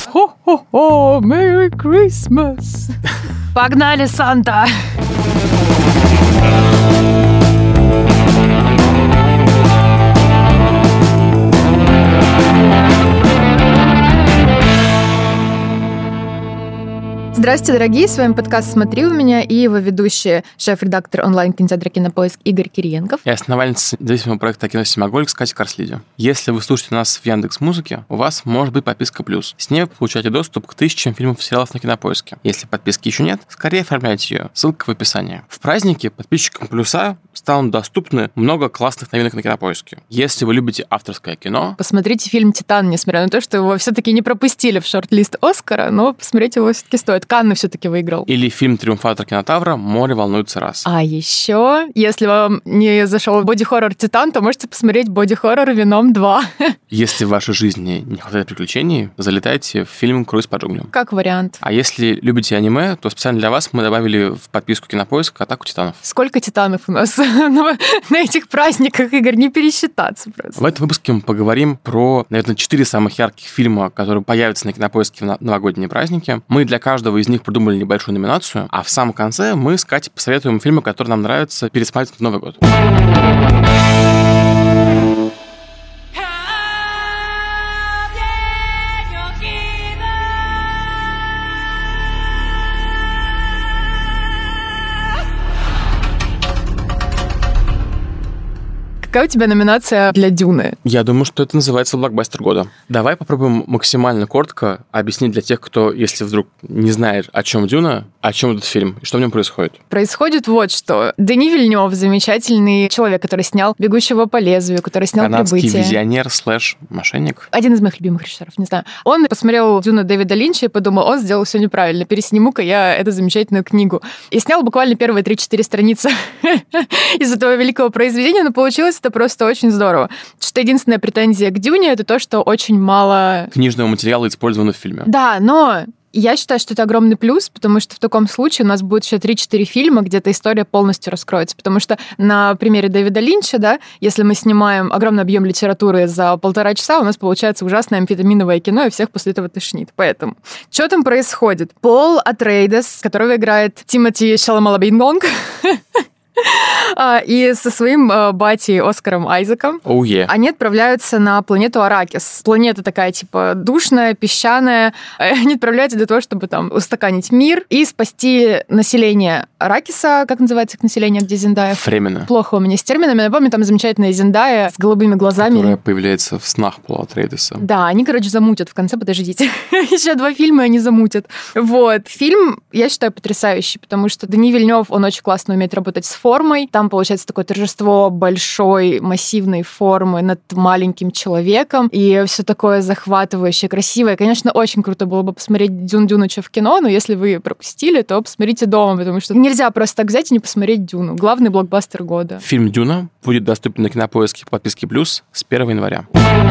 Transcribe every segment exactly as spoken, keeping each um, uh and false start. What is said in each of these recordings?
«Хо-хо-хо, Merry Christmas». Погнали, Санта! Здравствуйте, дорогие! С вами подкаст «Смотри у меня» и его ведущий, шеф-редактор онлайн-кинотеатра «Кинопоиск» Игорь Кириенков. И основательница независимого проекта «Кино Симоголик» Катя Корслиди. Если вы слушаете нас в Яндекс.Музыке, у вас может быть подписка «Плюс». С ней вы получаете доступ к тысячам фильмов и сериалов на Кинопоиске. Если подписки еще нет, скорее оформляйте ее. Ссылка в описании. В празднике подписчикам «Плюса» станут доступны много классных новинок на Кинопоиске. Если вы любите авторское кино... Посмотрите фильм «Титан», несмотря на то, что его все-таки не пропустили в шорт-лист Оскара, но посмотреть его все-таки стоит. Канны все-таки выиграл. Или фильм «Триумфатор кинотавра» «Море волнуется раз». А еще, если вам не зашел боди-хоррор «Титан», то можете посмотреть боди-хоррор «Веном два». Если в вашей жизни не хватает приключений, залетайте в фильм «Круиз по джунглям». Как вариант. А если любите аниме, то специально для вас мы добавили в подписку Кинопоиск «Атаку титанов». Сколько титанов у нас на этих праздниках, Игорь, не пересчитаться просто. В этом выпуске мы поговорим про, наверное, четыре самых ярких фильма, которые появятся на Кинопоиске в новогодние праздники. Мы для каждого из них придумали небольшую номинацию, а в самом конце мы с Катей посоветуем фильмы, которые нам нравятся, пересматривать в Новый год. Какая у тебя номинация для «Дюны»? Я думаю, что это называется блокбастер года. Давай попробуем максимально коротко объяснить для тех, кто, если вдруг не знает, о чем «Дюна», о чем этот фильм и что в нем происходит. Происходит вот что. Дени Вильнёв, замечательный человек, который снял «Бегущего по лезвию», который снял «Канадский «Прибытие». визионер слэш мошенник. Один из моих любимых режиссеров, не знаю. Он посмотрел «Дюну» Дэвида Линча и подумал, он сделал все неправильно, пересниму-ка я эту замечательную книгу. И снял буквально первые три-четыре страницы из этого великого произведения, но получилось это просто очень здорово. Что единственная претензия к «Дюне» — это то, что очень мало... книжного материала использовано в фильме. Да, но... Я считаю, что это огромный плюс, потому что в таком случае у нас будет еще три-четыре фильма, где эта история полностью раскроется. Потому что на примере Дэвида Линча, да, если мы снимаем огромный объем литературы за полтора часа, у нас получается ужасное амфетаминовое кино, и всех после этого тошнит. Поэтому что там происходит? Пол Атрейдес, которого играет Тимоти Шаламалабингонг, и со своим батей Оскаром Айзеком oh, yeah. они отправляются на планету Аракис. Планета такая, типа, душная, песчаная. Они отправляются для того, чтобы там устаканить мир и спасти население Аракиса. Как называется их население, где Зендая? Фремена. Плохо у меня с терминами. Я помню, там замечательная Зендая с голубыми глазами. Которая появляется в снах Пола Атрейдеса. Да, они, короче, замутят в конце, подождите. Еще два фильма они замутят. Вот. Фильм, я считаю, потрясающий, потому что Дени Вильнёв, он очень классно умеет работать с формой. Там получается такое торжество большой массивной формы над маленьким человеком, и все такое захватывающее, красивое. Конечно, очень круто было бы посмотреть «Дюн Дюныча» в кино, но если вы пропустили, то посмотрите дома, потому что нельзя просто так взять и не посмотреть «Дюну». Главный блокбастер года. Фильм «Дюна» будет доступен на Кинопоиске по подписке «Плюс» с первого января.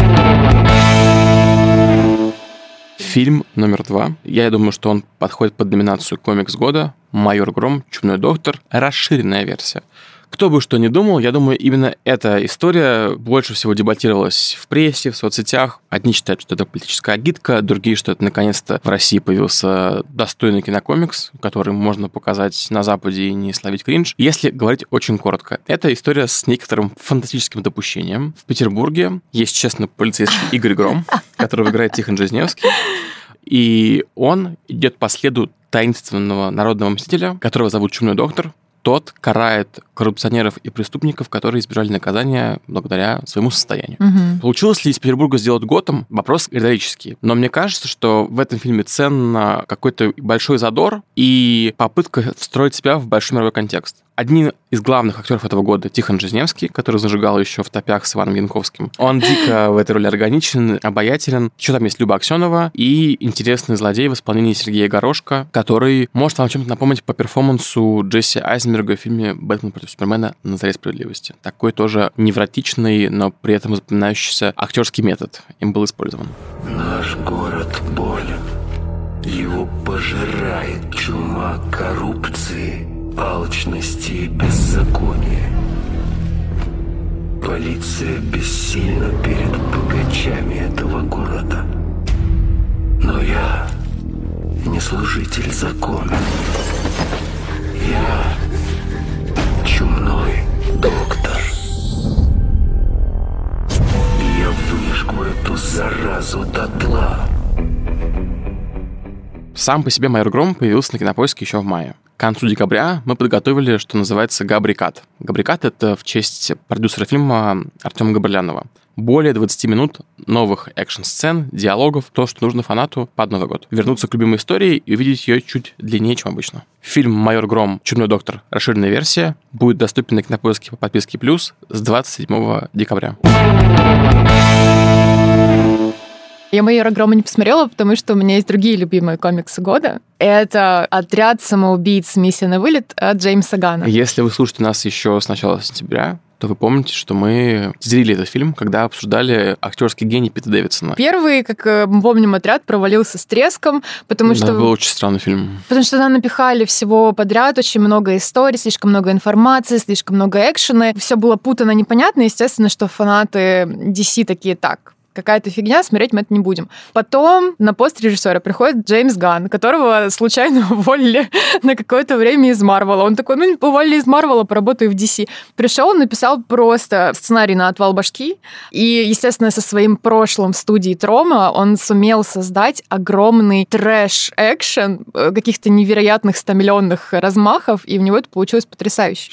Фильм номер два. Я думаю, что он подходит под номинацию «Комикс года». «Майор Гром. Чумной доктор». Расширенная версия. Кто бы что ни думал, я думаю, именно эта история больше всего дебатировалась в прессе, в соцсетях. Одни считают, что это политическая агитка, другие, что это наконец-то в России появился достойный кинокомикс, который можно показать на Западе и не словить кринж. Если говорить очень коротко, это история с некоторым фантастическим допущением. В Петербурге есть честный полицейский Игорь Гром, которого играет Тихон Жизневский. И он идет по следу таинственного народного мстителя, которого зовут Чумной доктор. Тот карает коррупционеров и преступников, которые избежали наказания благодаря своему состоянию. Угу. Получилось ли из Петербурга сделать Готэм? Вопрос риторический. Но мне кажется, что в этом фильме ценно какой-то большой задор и попытка встроить себя в большой мировой контекст. Один из главных актеров этого года — Тихон Жизневский, который зажигал еще в «Топях» с Иваном Янковским. Он дико в этой роли органичен, обаятелен. Еще там есть Люба Аксенова и интересный злодей в исполнении Сергея Горошко, который может вам чем-то напомнить по перформансу Джесси Айзенберга в фильме «Бэтмен против Супермена. На заре справедливости». Такой тоже невротичный, но при этом запоминающийся актерский метод им был использован. Наш город болен. Его пожирает чума коррупции, алчности и беззакония. Полиция бессильна перед богачами этого города. Но я служитель закона. Я чумной доктор. Я выжгу эту заразу дотла. Сам по себе «Майор Гром» появился на Кинопоиске еще в мае. К концу декабря мы подготовили, что называется, «Габрикат». «Габрикат» — это в честь продюсера фильма Артема Габрилянова. Более двадцать минут новых экшн-сцен, диалогов, то, что нужно фанату под Новый год. Вернуться к любимой истории и увидеть ее чуть длиннее, чем обычно. Фильм «Майор Гром. Чумной доктор. Расширенная версия» будет доступен на Кинопоиске по подписке «Плюс» с двадцать седьмого декабря. Я «Майора Грома» не посмотрела, потому что у меня есть другие любимые комиксы года. Это «Отряд самоубийц. Миссия на вылет» от Джеймса Ганна. Если вы слушаете нас еще с начала сентября, то вы помните, что мы тизерили этот фильм, когда обсуждали актерский гений Пита Дэвидсона. Первый, как мы помним, «Отряд» провалился с треском, потому да, что... был очень странный фильм. Потому что там напихали всего подряд, очень много историй, слишком много информации, слишком много экшена. Все было путано, непонятно. Естественно, что фанаты ди си такие: так, какая-то фигня, смотреть мы это не будем. Потом на пост режиссера приходит Джеймс Ганн, которого случайно уволили на какое-то время из Марвела. Он такой: ну, уволили из Марвела, поработаю в ди си. Пришел, написал просто сценарий на отвал башки. И, естественно, со своим прошлым в студии Трома он сумел создать огромный трэш-экшен каких-то невероятных стамиллионных размахов, и у него это получилось потрясающе.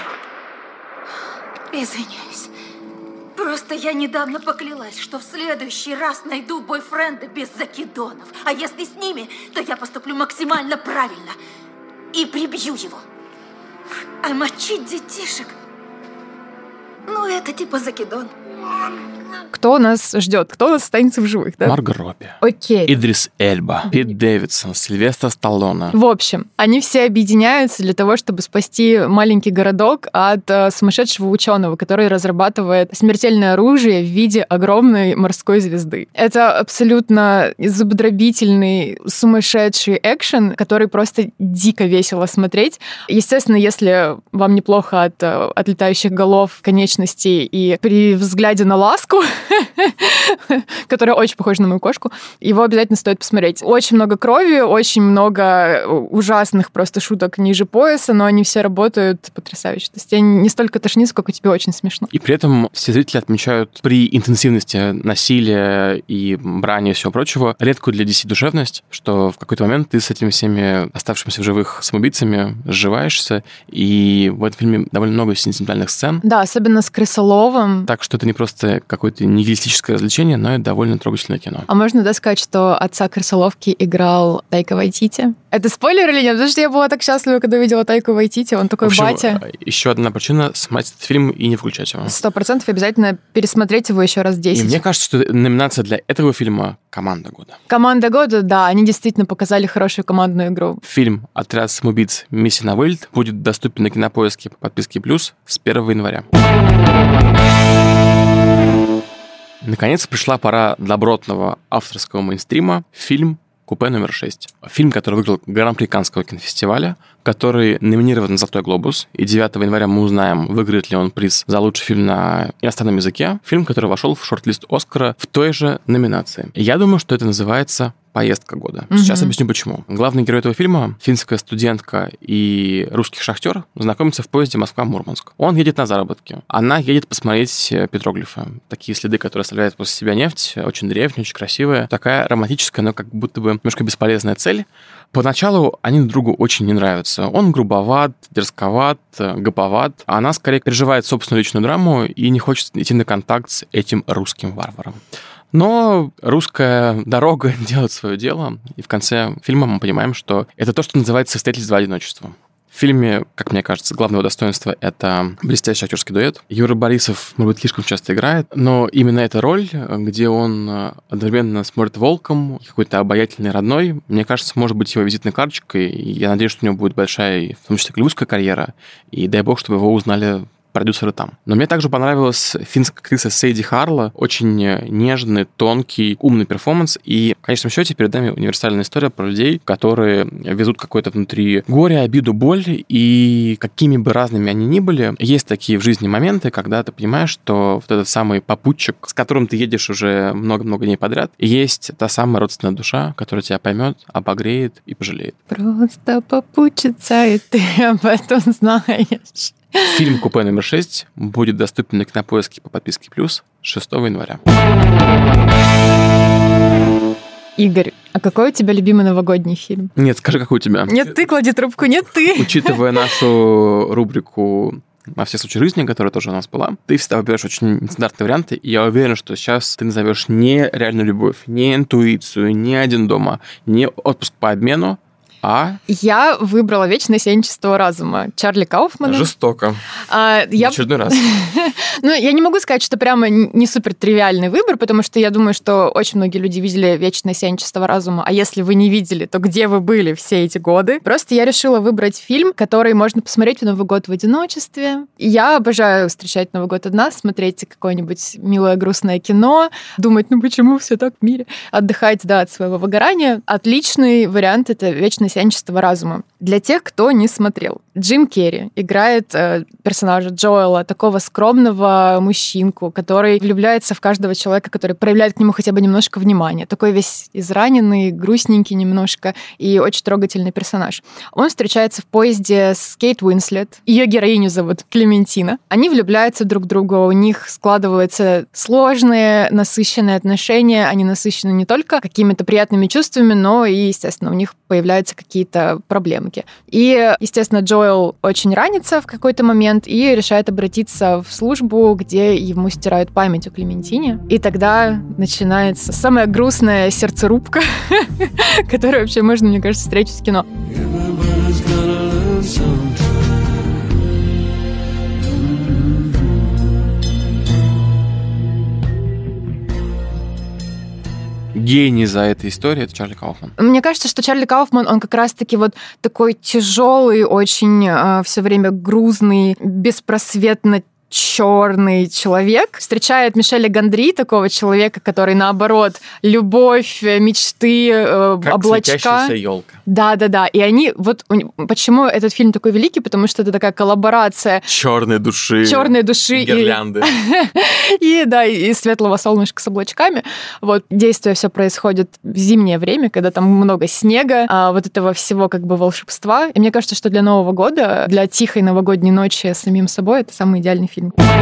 Извиняюсь. Просто я недавно поклялась, что в следующий раз найду бойфренда без закидонов. А если с ними, то я поступлю максимально правильно и прибью его. А мочить детишек? Ну, это типа закидон. Кто нас ждет? Кто у нас останется в живых, да? Марго Робби. Окей. Идрис Эльба. Пит Дэвидсон. Сильвестр Сталлоне. В общем, они все объединяются для того, чтобы спасти маленький городок от э, сумасшедшего ученого, который разрабатывает смертельное оружие в виде огромной морской звезды. Это абсолютно зубодробительный, сумасшедший экшен, который просто дико весело смотреть. Естественно, если вам неплохо от, от летающих голов, конечностей и при взгляде на ласку, которая очень похожа на мою кошку, его обязательно стоит посмотреть. Очень много крови, очень много ужасных просто шуток ниже пояса, но они все работают потрясающе. То есть тебе не столько тошнит, сколько тебе очень смешно. И при этом все зрители отмечают при интенсивности насилия и брани и всего прочего редкую для ди си душевность, что в какой-то момент ты с этими всеми оставшимися в живых самоубийцами сживаешься, и в этом фильме довольно много сентиментальных сцен. Да, особенно с крысоловом. Так что это не просто какое-то нигилистическое развлечение, но и довольно трогательное кино. А можно, да, сказать, что отца крысоловки играл Тайка Вайтити? Это спойлер или нет? Потому что я была так счастлива, когда видела Тайку Вайтити, он такой: в общем, батя. Еще одна причина — смотреть этот фильм и не включать его. Сто процентов обязательно пересмотреть его еще раз десять. И мне кажется, что номинация для этого фильма — «Команда года». «Команда года», да, они действительно показали хорошую командную игру. Фильм «Отряд самоубийц. Миссия на вылет» будет доступен на Кинопоиске по подписке «Плюс» с первого января. Наконец пришла пора добротного авторского мейнстрима. Фильм «Купе номер шесть». Фильм, который выиграл Гран-при Каннского кинофестиваля, который номинирован на «Золотой глобус». И девятого января мы узнаем, выиграет ли он приз за лучший фильм на иностранном языке. Фильм, который вошел в шорт-лист «Оскара» в той же номинации. Я думаю, что это называется «Поездка года». Mm-hmm. Сейчас объясню, почему. Главный герой этого фильма, финская студентка и русский шахтер, знакомятся в поезде Москва-Мурманск. Он едет на заработки. Она едет посмотреть петроглифы. Такие следы, которые оставляет после себя нефть. Очень древняя, очень красивая. Такая романтическая, но как будто бы немножко бесполезная цель. Поначалу они друг другу очень не нравятся. Он грубоват, дерзковат, гоповат. А она скорее переживает собственную личную драму и не хочет идти на контакт с этим русским варваром. Но русская дорога делает свое дело, и в конце фильма мы понимаем, что это то, что называется «Состоятельство одиночества». В фильме, как мне кажется, главное достоинство — это блестящий актерский дуэт. Юра Борисов, может быть, слишком часто играет, но именно эта роль, где он одновременно смотрит волком, какой-то обаятельный родной, мне кажется, может быть его визитной карточкой. И я надеюсь, что у него будет большая, в том числе, голливудская карьера. И дай бог, чтобы его узнали продюсеры там. Но мне также понравилась финская актриса Сейди Харла. Очень нежный, тонкий, умный перформанс. И, в конечном счете, перед нами универсальная история про людей, которые везут какое-то внутри горе, обиду, боль. И какими бы разными они ни были, есть такие в жизни моменты, когда ты понимаешь, что вот этот самый попутчик, с которым ты едешь уже много-много дней подряд, есть та самая родственная душа, которая тебя поймет, обогреет и пожалеет. Просто попутчица, и ты об этом знаешь. Фильм «Купе номер шесть» будет доступен на Кинопоиске по подписке «Плюс» шестого января. Игорь, а какой у тебя любимый новогодний фильм? Нет, скажи, какой у тебя? Нет, ты, клади трубку, нет, ты. Учитывая нашу рубрику «На все случаи жизни», которая тоже у нас была, ты всегда выбираешь очень нестандартные варианты, и я уверен, что сейчас ты назовешь не реальную любовь, не интуицию, не «Один дома», не «Отпуск по обмену», а... Я выбрала «Вечное сенчество разума» Чарли Кауфмана. Жестоко. А, я... В очередной раз. Ну, я не могу сказать, что прямо не супер тривиальный выбор, потому что я думаю, что очень многие люди видели «Вечное сенчество разума», а если вы не видели, то где вы были все эти годы? Просто я решила выбрать фильм, который можно посмотреть в Новый год в одиночестве. Я обожаю встречать Новый год одна, смотреть какое-нибудь милое грустное кино, думать, ну почему все так в мире? Отдыхать, да, от своего выгорания. Отличный вариант — это «Вечное сенчество разума». Для тех, кто не смотрел. Джим Керри играет э, персонажа Джоэла, такого скромного мужчинку, который влюбляется в каждого человека, который проявляет к нему хотя бы немножко внимания. Такой весь израненный, грустненький немножко и очень трогательный персонаж. Он встречается в поезде с Кейт Уинслет. Ее героиню зовут Клементина. Они влюбляются друг в друга, у них складываются сложные, насыщенные отношения. Они насыщены не только какими-то приятными чувствами, но и, естественно, у них появляются какие-то проблемки. И, естественно, Джоэл очень ранится в какой-то момент и решает обратиться в службу, где ему стирают память о Клементине. И тогда начинается самая грустная сердцерубка, которую вообще можно, мне кажется, встретить в кино. Гений за этой историей — это Чарли Кауфман. Мне кажется, что Чарли Кауфман, он как раз-таки вот такой тяжелый, очень э, все время грузный, беспросветно черный человек, встречает Мишеля Гондри, такого человека, который, наоборот, любовь, мечты, э, как облачка. Светящаяся елка. Да-да-да. И они... Вот почему этот фильм такой великий? Потому что это такая коллаборация черной души, черной души гирлянды. И, и, да, и светлого солнышка с облачками. Вот. Действие все происходит в зимнее время, когда там много снега, а вот этого всего как бы волшебства. И мне кажется, что для Нового года, для тихой новогодней ночи с самим собой, это самый идеальный фильм.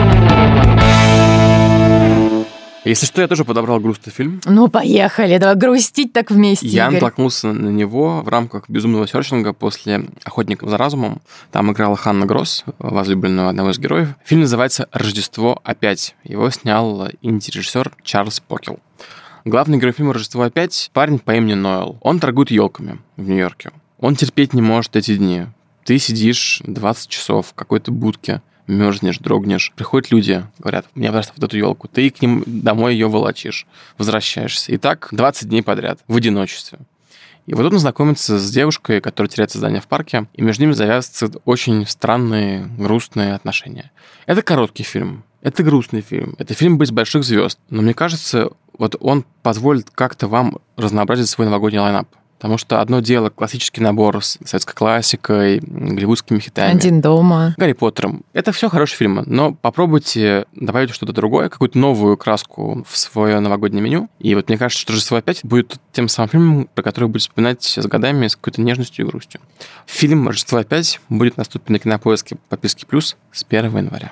Если что, я тоже подобрал грустный фильм. Ну, поехали, давай грустить так вместе, Я Игорь. натолкнулся на него в рамках безумного серчинга после «Охотников за разумом». Там играла Ханна Гросс, возлюбленную одного из героев. Фильм называется «Рождество опять». Его снял инди-режиссер Чарльз Покел. Главный герой фильма «Рождество опять» — парень по имени Ноэл. Он торгует елками в Нью-Йорке. Он терпеть не может эти дни. Ты сидишь двадцать часов в какой-то будке, мерзнешь, дрогнешь. Приходят люди, говорят, мне просто вот эту елку. Ты к ним домой ее волочишь, возвращаешься. И так двадцать дней подряд, в одиночестве. И вот он знакомится с девушкой, которая теряет сознание в парке, и между ними завязываются очень странные, грустные отношения. Это короткий фильм, это грустный фильм, это фильм без больших звезд. Но мне кажется, вот он позволит как-то вам разнообразить свой новогодний лайнап. Потому что одно дело классический набор с советской классикой, голливудскими хитами. «Один дома». Гарри Поттером. Это все хорошие фильмы, но попробуйте добавить что-то другое, какую-то новую краску в свое новогоднее меню. И вот мне кажется, что «Рождество опять» будет тем самым фильмом, про который будете вспоминать с годами, с какой-то нежностью и грустью. Фильм «Рождество опять» будет доступен на Кинопоиске по подписке «Плюс» с первого января.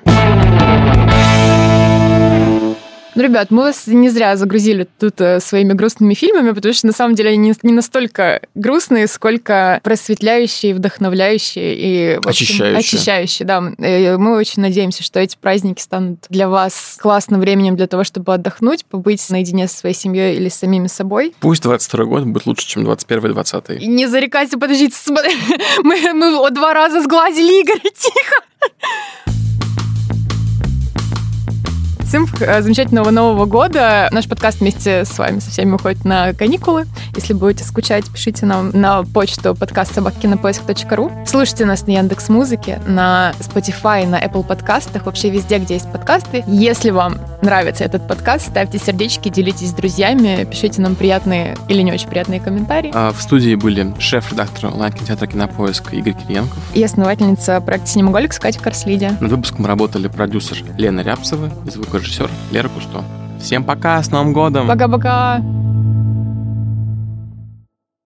Ну, ребят, мы вас не зря загрузили тут своими грустными фильмами, потому что, на самом деле, они не настолько грустные, сколько просветляющие, вдохновляющие и... Очищающие. Очищающие, да. И мы очень надеемся, что эти праздники станут для вас классным временем для того, чтобы отдохнуть, побыть наедине со своей семьей или с самими собой. Пусть двадцать второй год будет лучше, чем двадцать первый и двадцатый. И не зарекайся, подождите, смотри. Мы, мы два раза сглазили Игоря, тихо. Всем замечательного Нового года. Наш подкаст вместе с вами со всеми уходит на каникулы. Если будете скучать, пишите нам на почту подкаст собака кинопоиск точка ру. Слушайте нас на Яндекс.Музыке, на Spotify, на Apple подкастах, вообще везде, где есть подкасты. Если вам нравится этот подкаст, ставьте сердечки, делитесь с друзьями, пишите нам приятные или не очень приятные комментарии. А в студии были шеф-редактор онлайн-кинотеатра «Кинопоиск» Игорь Кириенков И основательница проекта «Синемаголикс» Катя Корслиди. Над выпуском работали продюсер Лена Рябцева и звукорежиссер Лера Кусто. Всем пока, с Новым годом! Пока-пока!